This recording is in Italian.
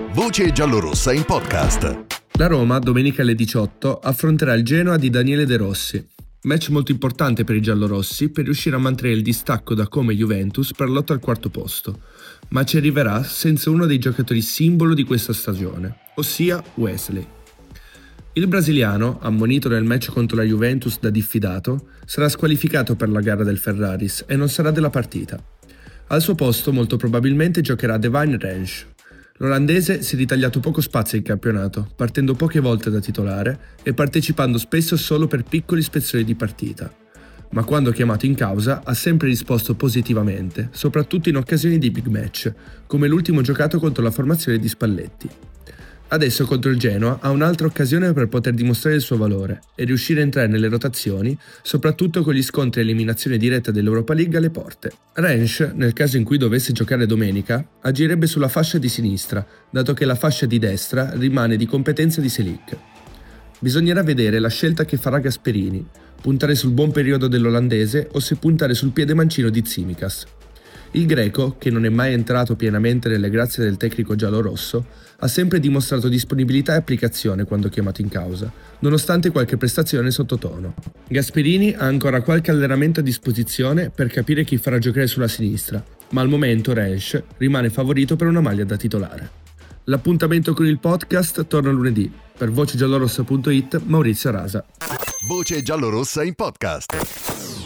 Voce giallorossa in podcast. La Roma, domenica alle 18, affronterà il Genoa di Daniele De Rossi. Match molto importante per i giallorossi per riuscire a mantenere il distacco da Como e Juventus per lotta al quarto posto, ma ci arriverà senza uno dei giocatori simbolo di questa stagione, ossia Wesley. Il brasiliano, ammonito nel match contro la Juventus da diffidato, sarà squalificato per la gara del Ferraris e non sarà della partita. Al suo posto molto probabilmente giocherà Devine Range. L'olandese si è ritagliato poco spazio in campionato, partendo poche volte da titolare e partecipando spesso solo per piccoli spezzoni di partita. Ma quando chiamato in causa ha sempre risposto positivamente, soprattutto in occasioni di big match, come l'ultimo giocato contro la formazione di Spalletti. Adesso contro il Genoa ha un'altra occasione per poter dimostrare il suo valore e riuscire a entrare nelle rotazioni, soprattutto con gli scontri a eliminazione diretta dell'Europa League alle porte. Rensch, nel caso in cui dovesse giocare domenica, agirebbe sulla fascia di sinistra, dato che la fascia di destra rimane di competenza di Selic. Bisognerà vedere la scelta che farà Gasperini, puntare sul buon periodo dell'olandese o se puntare sul piede mancino di Tsimikas. Il greco, che non è mai entrato pienamente nelle grazie del tecnico giallorosso, ha sempre dimostrato disponibilità e applicazione quando chiamato in causa, nonostante qualche prestazione sottotono. Gasperini ha ancora qualche allenamento a disposizione per capire chi farà giocare sulla sinistra, ma al momento Rensch rimane favorito per una maglia da titolare. L'appuntamento con il podcast torna lunedì. Per vocegiallorossa.it, Maurizio Rasa. Voce giallorossa in podcast.